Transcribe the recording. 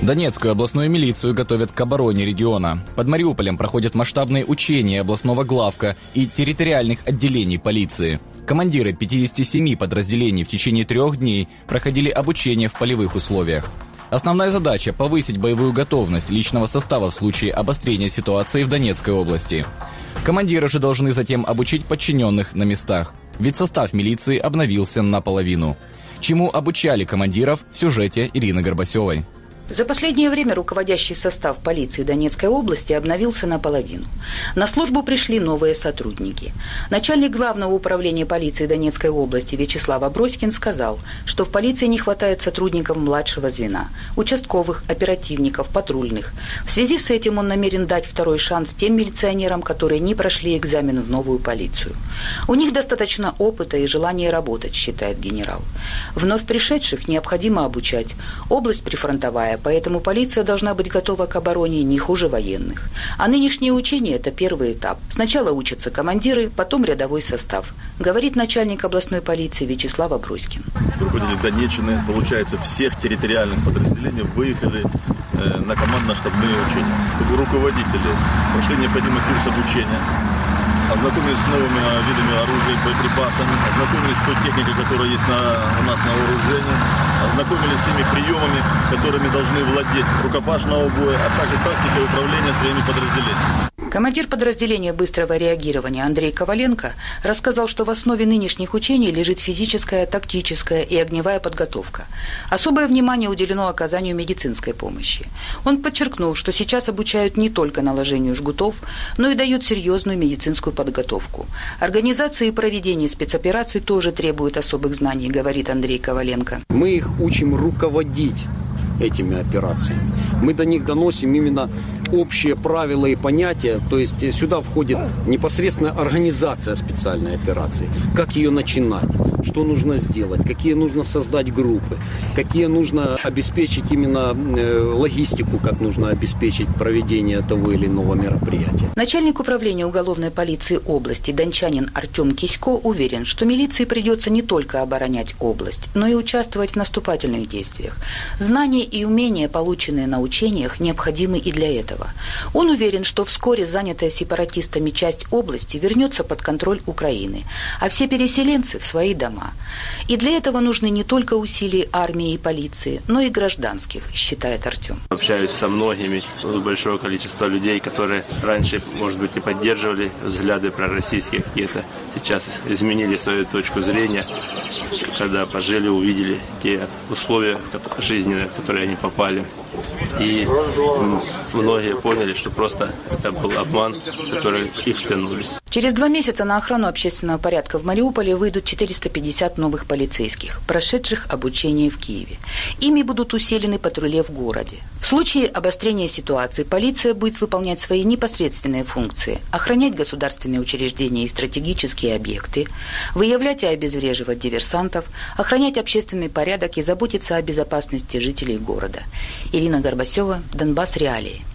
Донецкую областную милицию готовят к обороне региона. Под Мариуполем проходят масштабные учения областного главка и территориальных отделений полиции. Командиры 57 подразделений в течение 3 дней проходили обучение в полевых условиях. Основная задача – повысить боевую готовность личного состава в случае обострения ситуации в Донецкой области. Командиры же должны затем обучить подчиненных на местах, ведь состав милиции обновился наполовину. Чему обучали командиров в сюжете Ирины Горбасевой. За последнее время руководящий состав полиции Донецкой области обновился наполовину. На службу пришли новые сотрудники. Начальник Главного управления полиции Донецкой области Вячеслав Аброськин сказал, что в полиции не хватает сотрудников младшего звена, участковых, оперативников, патрульных. В связи с этим он намерен дать второй шанс тем милиционерам, которые не прошли экзамен в новую полицию. У них достаточно опыта и желания работать, считает генерал. Вновь пришедших необходимо обучать. Область прифронтовая, поэтому полиция должна быть готова к обороне не хуже военных. А нынешние учения – это первый этап. Сначала учатся командиры, потом рядовой состав, говорит начальник областной полиции Вячеслав Аброськин. Руководители Донеччины, получается, всех территориальных подразделений выехали на командно-штабные учения, чтобы руководители прошли необходимый курс обучения, ознакомились с новыми видами оружия, боеприпасами, ознакомились с той техникой, которая есть у нас на вооружении, ознакомились с теми приемами, которыми должны владеть рукопашного боя, а также тактикой управления своими подразделениями. Командир подразделения быстрого реагирования Андрей Коваленко рассказал, что в основе нынешних учений лежит физическая, тактическая и огневая подготовка. Особое внимание уделено оказанию медицинской помощи. Он подчеркнул, что сейчас обучают не только наложению жгутов, но и дают серьезную медицинскую подготовку. Организация и проведение спецопераций тоже требуют особых знаний, говорит Андрей Коваленко. Мы их учим руководить этими операциями. Мы до них доносим именно общие правила и понятия, то есть сюда входит непосредственно организация специальной операции, как ее начинать, что нужно сделать, какие нужно создать группы, какие нужно обеспечить именно логистику, как нужно обеспечить проведение того или иного мероприятия. Начальник управления уголовной полиции области дончанин Артем Кисько уверен, что милиции придется не только оборонять область, но и участвовать в наступательных действиях. Знания и умения, полученные на учениях, необходимы и для этого. Он уверен, что вскоре занятая сепаратистами часть области вернется под контроль Украины, а все переселенцы в свои дома. И для этого нужны не только усилия армии и полиции, но и гражданских, считает Артем. Общаюсь со многими, большое количество людей, которые раньше, может быть, и поддерживали взгляды пророссийские какие-то, сейчас изменили свою точку зрения, когда пожили, увидели те условия жизненные, в которые они попали. И многие поняли, что просто это был обман, в который их втянули. Через 2 месяца на охрану общественного порядка в Мариуполе выйдут 450 новых полицейских, прошедших обучение в Киеве. Ими будут усилены патрули в городе. В случае обострения ситуации полиция будет выполнять свои непосредственные функции – охранять государственные учреждения и стратегические объекты, выявлять и обезвреживать диверсантов, охранять общественный порядок и заботиться о безопасности жителей города. Ирина Горбасева, Донбасс Реалии.